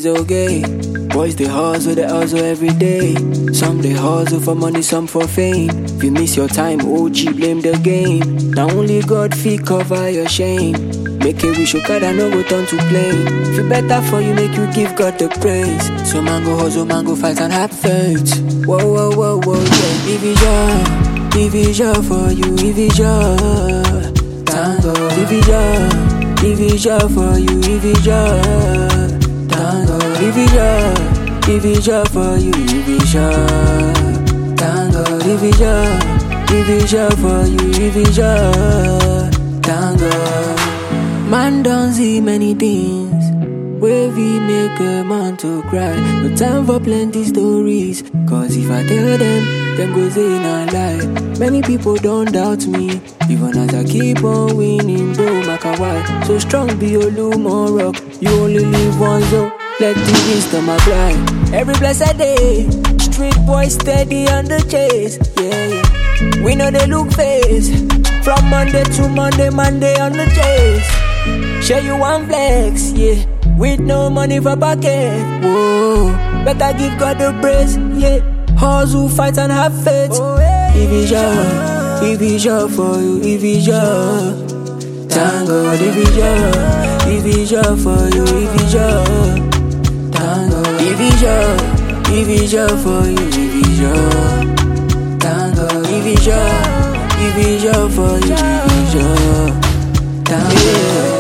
is okay. Boys they hustle every day. Some they hustle for money, some for fame. If you miss your time, OG blame the game. Now only God fit cover your shame. Make a wish, God, I no go turn to blame. Feel better for you, make you give God the praise. So man go hustle, man go fight and have faith. Whoa, whoa, whoa, whoa, yeah. If it's joy for you, if it's joy. Thank God, if it's joy for you, if it's joy. Thank God, if it's joy for you, if it's joy. Thank God, if it's joy for you, if it's joy. Thank God. Man don't see many things where we make a man to cry. No time for plenty stories, cause if I tell them go say nah lie. Many people don't doubt me, even as I keep on winning, bro, Makawai. So strong be Olumo rock, you only live once, so let the wisdom apply. Every blessed day, street boy steady on the chase, yeah, yeah. We know they look face, from Monday to Monday, Monday on the chase. Share you one flex, yeah, with no money for pocket. Whoa, better give God the praise, yeah. Hustle, fight and have faith. Oh, yeah. If it's joy for you, if it's joy. Thank God, if it's joy for you, if it's joy. Thank God, if it's joy for you, if it's joy. Thank God, if it's joy for you, if it's joy. Thank God.